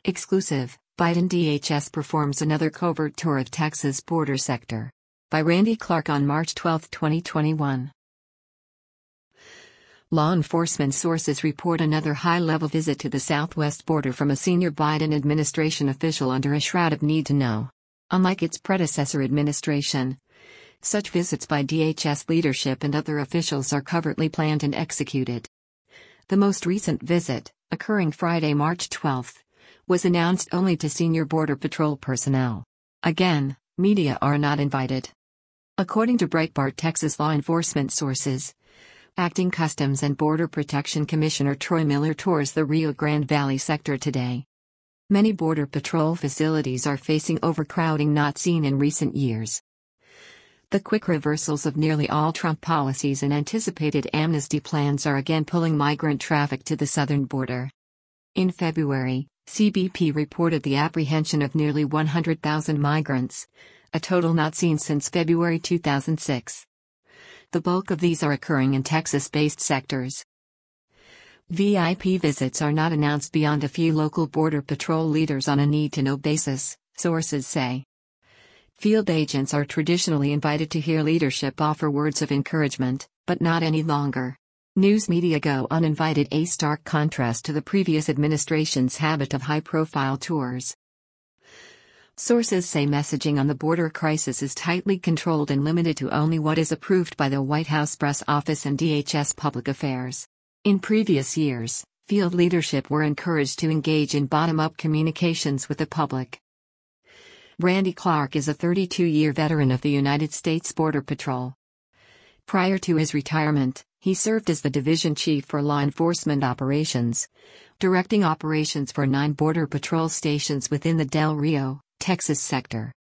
Exclusive, Biden DHS performs another covert tour of Texas border sector. By Randy Clark on March 12, 2021. Law enforcement sources report another high-level visit to the southwest border from a senior Biden administration official under a shroud of need to know. Unlike its predecessor administration, such visits by DHS leadership and other officials are covertly planned and executed. The most recent visit, occurring Friday, March 12, was announced only to senior Border Patrol personnel. Again, media are not invited. According to Breitbart Texas law enforcement sources, Acting Customs and Border Protection Commissioner Troy Miller tours the Rio Grande Valley sector today. Many Border Patrol facilities are facing overcrowding not seen in recent years. The quick reversals of nearly all Trump policies and anticipated amnesty plans are again pulling migrant traffic to the southern border. In February, CBP reported the apprehension of nearly 100,000 migrants, a total not seen since February 2006. The bulk of these are occurring in Texas-based sectors. VIP visits are not announced beyond a few local Border Patrol leaders on a need-to-know basis, sources say. Field agents are traditionally invited to hear leadership offer words of encouragement, but not any longer. News media go uninvited, a stark contrast to the previous administration's habit of high-profile tours. Sources say messaging on the border crisis is tightly controlled and limited to only what is approved by the White House Press Office and DHS Public Affairs. In previous years, field leadership were encouraged to engage in bottom-up communications with the public. Randy Clark is a 32-year veteran of the United States Border Patrol. Prior to his retirement, he served as the division chief for law enforcement operations, directing operations for 9 Border Patrol stations within the Del Rio, Texas sector.